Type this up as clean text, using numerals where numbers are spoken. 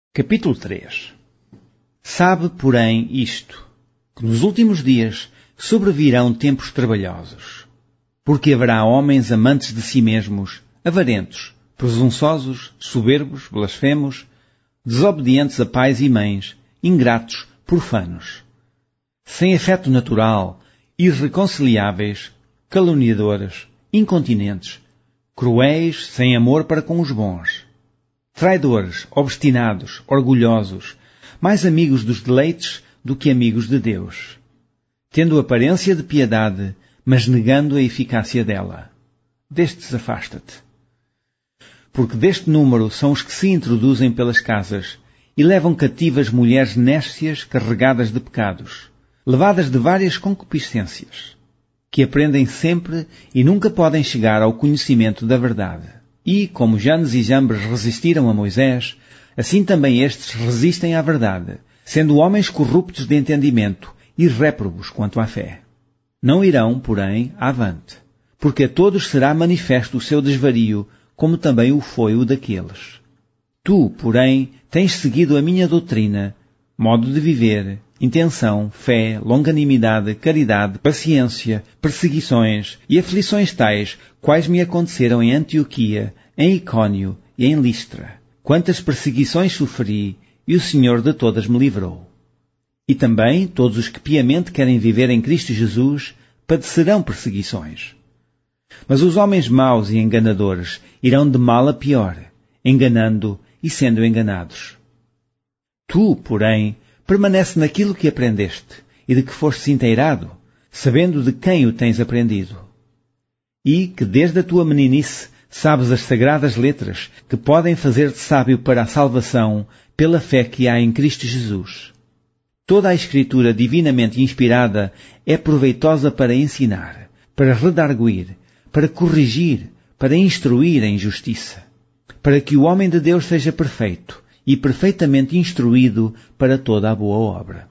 Capítulo 3. Sabe, porém, isto, que nos últimos dias sobrevirão tempos trabalhosos, porque haverá homens amantes de si mesmos, avarentos, presunçosos, soberbos, blasfemos, desobedientes a pais e mães, ingratos, profanos, sem afeto natural, irreconciliáveis, caluniadores, incontinentes, cruéis, sem amor para com os bons, traidores, obstinados, orgulhosos, mais amigos dos deleites do que amigos de Deus, tendo aparência de piedade, mas negando a eficácia dela. Destes afasta-te. Porque deste número são os que se introduzem pelas casas e levam cativas mulheres néscias carregadas de pecados, levadas de várias concupiscências, que aprendem sempre e nunca podem chegar ao conhecimento da verdade. E, como Janes e Jambres resistiram a Moisés, assim também estes resistem à verdade, sendo homens corruptos de entendimento e réprobos quanto à fé. Não irão, porém, avante, porque a todos será manifesto o seu desvario, como também o foi o daqueles. Tu, porém, tens seguido a minha doutrina, modo de viver, intenção, fé, longanimidade, caridade, paciência, perseguições e aflições tais, quais me aconteceram em Antioquia, em Icônio e em Listra. Quantas perseguições sofri, e o Senhor de todas me livrou. E também todos os que piamente querem viver em Cristo Jesus padecerão perseguições. Mas os homens maus e enganadores irão de mal a pior, enganando e sendo enganados. Tu, porém, permanece naquilo que aprendeste e de que foste inteirado, sabendo de quem o tens aprendido. E que desde a tua meninice sabes as sagradas letras que podem fazer-te sábio para a salvação pela fé que há em Cristo Jesus. Toda a Escritura divinamente inspirada é proveitosa para ensinar, para redarguir, para corrigir, para instruir em justiça, para que o homem de Deus seja perfeito e perfeitamente instruído para toda a boa obra.